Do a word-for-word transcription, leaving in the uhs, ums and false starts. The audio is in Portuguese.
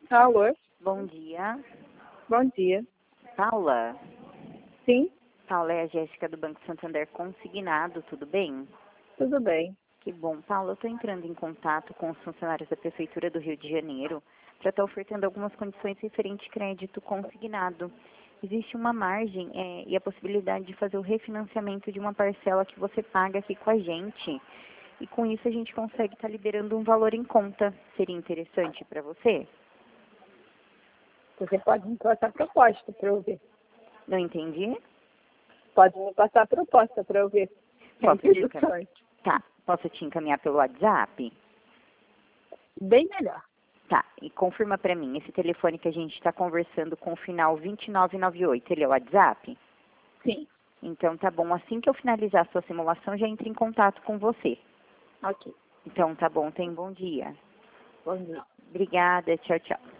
Alô, Bom dia. bom dia. Paula? Sim, Paula, é a Jéssica do Banco Santander Consignado, tudo bem? tudo bem. Que bom. Paula, eu estou entrando em contato com os funcionários da Prefeitura do Rio de Janeiro para estar ofertando algumas condições referentes a crédito consignado. Existe uma margem é, e a possibilidade de fazer o refinanciamento de uma parcela que você paga aqui com a gente. E com isso a gente consegue estar liberando um valor em conta. Seria interessante para você? Você pode me passar proposta para eu ver. Não entendi? Pode me passar a proposta para eu ver. É Posso te encaminhar? interessante. Tá. Posso te encaminhar pelo WhatsApp? Bem melhor. Tá, e confirma para mim, esse telefone que a gente está conversando com o final vinte e nove noventa e oito, ele é o WhatsApp? Sim, Então tá bom, assim que eu finalizar a sua simulação, já entro em contato com você. ok. Então tá bom, tenha um bom dia. Bom dia. Obrigada, tchau, tchau.